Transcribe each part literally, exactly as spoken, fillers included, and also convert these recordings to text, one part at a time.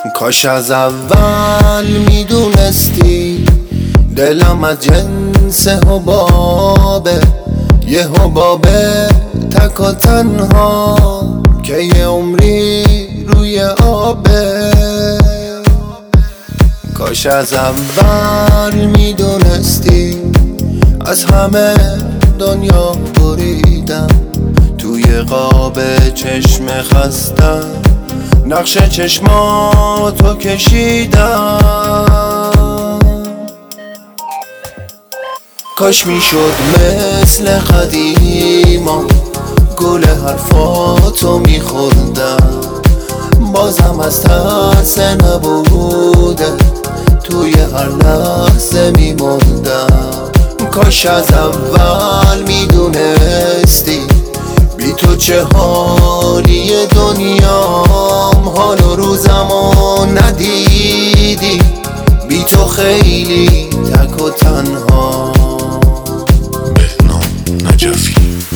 کاش از اول میدونستی دلم از جنس حبابه، یه حبابه تک و تنها که یه عمری روی آبه. کاش از اول میدونستی از همه دنیا بریدم، توی قاب چشم خستم نقش چشماتو کشیدم. کاش میشد مثل قدیما گل حرفاتو میخوردم، بازم از ترس نبوده توی هر لحظه میموندم. کاش از اول میدونستی بی تو چه حالی دنیام، حال و روزمو ندیدی بی تو خیلی تک و تنها. بهنام نجفی.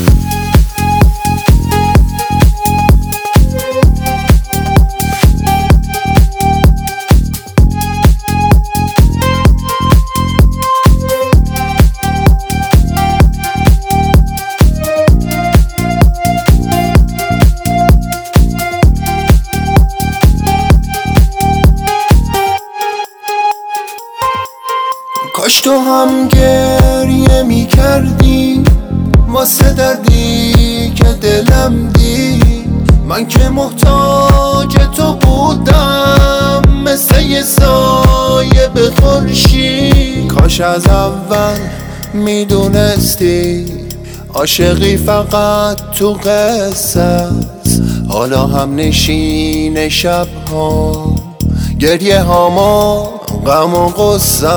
کاش تو هم گریه می کردی واسه دردی که دلم دید، من که محتاج تو بودم مثل یه سایه به خورشید. کاش از اول میدونستی عاشقی فقط تو قصه است، حالا هم نشین شب ها گریه هامو غم و غصه.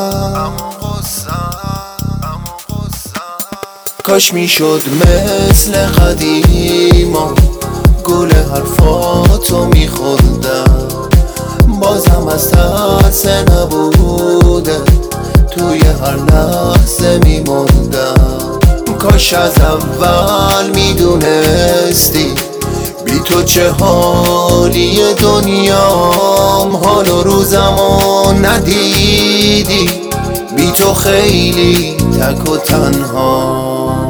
کاش میشد مثل قدیما گل حرفاتو میخوردم، بازم از ترس نبوده توی هر لحظه میموندم. کاش از اول میدونستی بی تو چه حالی دنیام، حال و روزمو ندیدی بی تو خیلی تک و تنها.